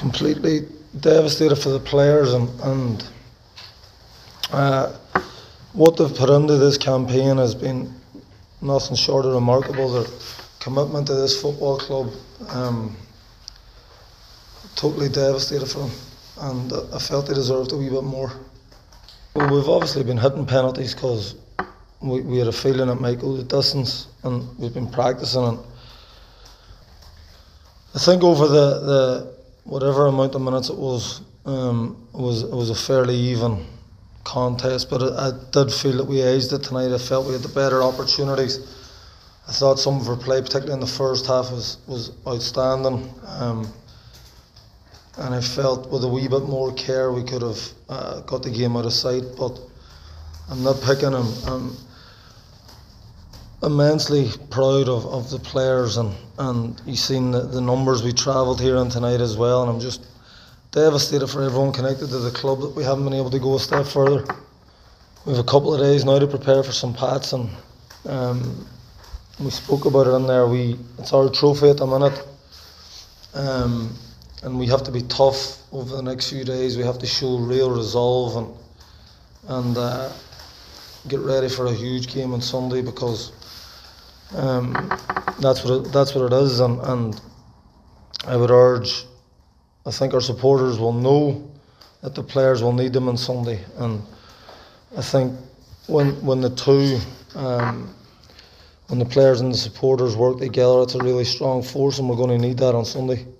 completely devastated for the players, and what they've put into this campaign has been nothing short of remarkable. Their commitment to this football club, totally devastated for them, and I felt they deserved a wee bit more. Well, we've obviously been hitting penalties because we had a feeling it might go the distance, and we've been practicing. And I think over the whatever amount of minutes it was a fairly even contest, but I did feel that we edged it tonight. I felt we had the better opportunities. I thought some of our play, particularly in the first half, was outstanding, and I felt with a wee bit more care we could have got the game out of sight. But I'm not picking. I'm immensely proud of the players, and you've seen the numbers we travelled here on tonight as well, and I'm just devastated for everyone connected to the club that we haven't been able to go a step further. We have a couple of days now to prepare for St. Pat's, and we spoke about it in there. It's our trophy at the minute, and we have to be tough over the next few days. We have to show real resolve and get ready for a huge game on Sunday, because that's what it is. And I would urge, I think our supporters will know that the players will need them on Sunday, and I think when the two, when the players and the supporters work together, it's a really strong force, and we're going to need that on Sunday.